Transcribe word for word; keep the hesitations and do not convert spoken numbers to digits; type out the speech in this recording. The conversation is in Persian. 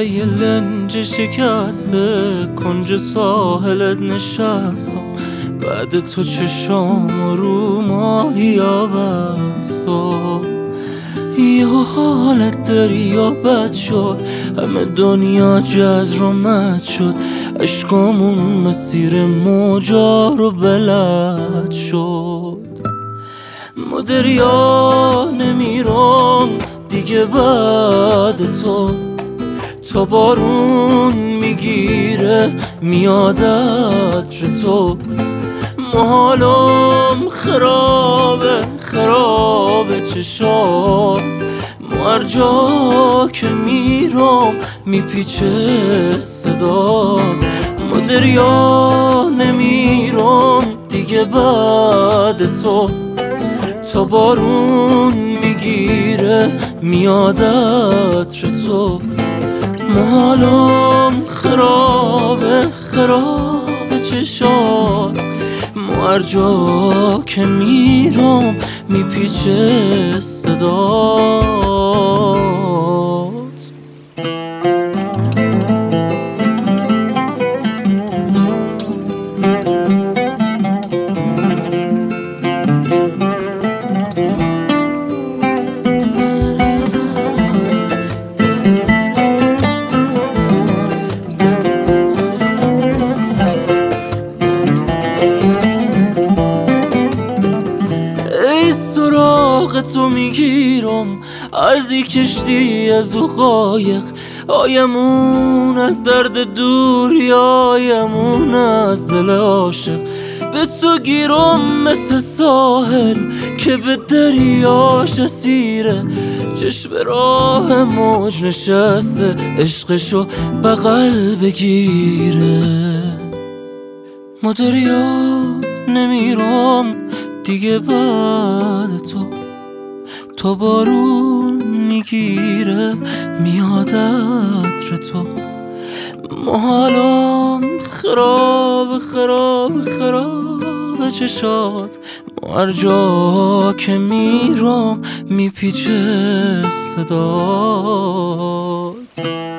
سر یه لنج شکسته کنج ساحلت نشستم، بعد تو چشام رو ماهیا بستم. یه حالت دریا بد شد، همه دنیا جز رو مد شد، عشقامون مسیر موجا رو بلد شد. ما دریا نمیرم دیگه بعد تو، تا بارون میگیره میاد عطر تو. محالم خرابه خرابه چشات، ما هر جا که میرم میپیچه صدات. ما دریا نمیرم دیگه بعد تو، تا بارون میگیره میاد عطر تو. محالم خرابه خرابه چشات، ما هر جا که میرم میپیچه صدات. تو میگیرم از این کشتی از او قایق، آیمون از درد دوری آیمون از دل عاشق. به تو گیرم مثل ساحل که به دریاش اسیره، چشم راه موج نشسته عشقشو بغل بگیره. ما دریا نمیرم دیگه بعد تو، تا بارون میگیره میاد عطر تو. محالم خراب خراب خراب چشات، ما هر جا که میرم میپیچه صدات.